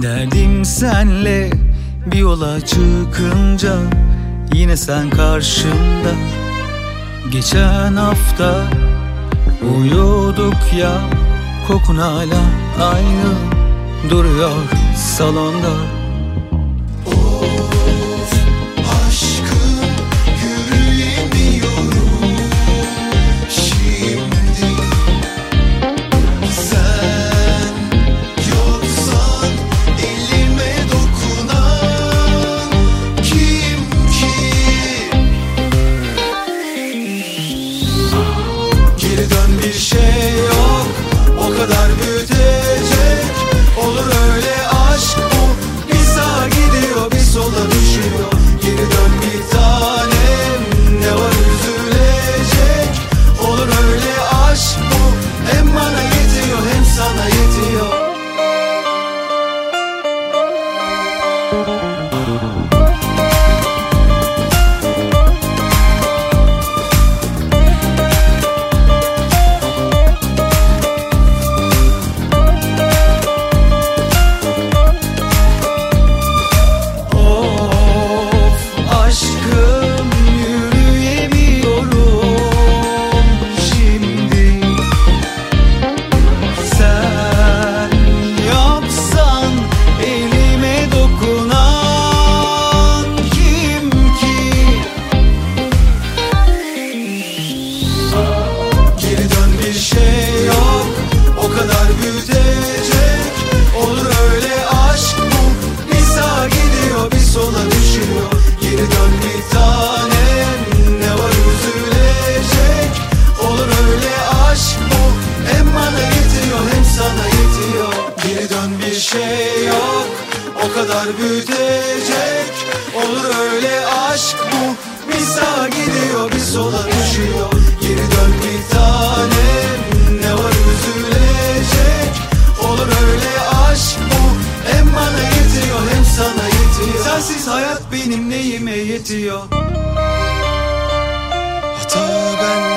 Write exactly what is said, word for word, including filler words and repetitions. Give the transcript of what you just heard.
Derdim senle bir yola çıkınca yine sen karşımda. Geçen hafta uyuyorduk ya, kokun hala aynı duruyor salonda. Of aşkım, yürüyemiyorum şimdi. Sen yoksan elime dokunan kim ki? Geri dön, bir şey yok o kadar büyütecek. Olur öyle aşk bu, bir sağa gidiyor bir sola düşüyor. Geri dön bir tanem, ne var üzülecek? Olur öyle aşk bu, hem bana yetiyor hem sana yetiyor. Aşkım, yürüyemiyorum şimdi. Sen yoksan elime dokunan kim ki? Geri dön, bir şey yok o kadar büyütecek. Olur öyle aşk bu, bir sağa gidiyor bir sola düşüyor. Geri dön bir tanem, ne var üzülecek? Olur öyle aşk bu, hem bana yetiyor hem sana yetiyor. Geri dön, bir şey yok o kadar büyütecek. Olur öyle aşk bu, bir sağa gidiyor bir sola düşüyor. Geri dön bir tanem, ne var üzülecek? Olur öyle aşk bu, hem bana yetiyor hem sana yetiyor. Sensiz hayat benim neyime yetiyor? Hata ben